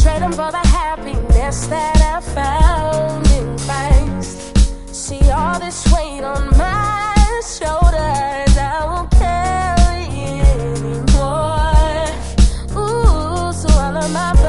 trade them for the happiness that I found in Christ. See all this weight on my shoulders, I won't carry it anymore. Ooh, so all of my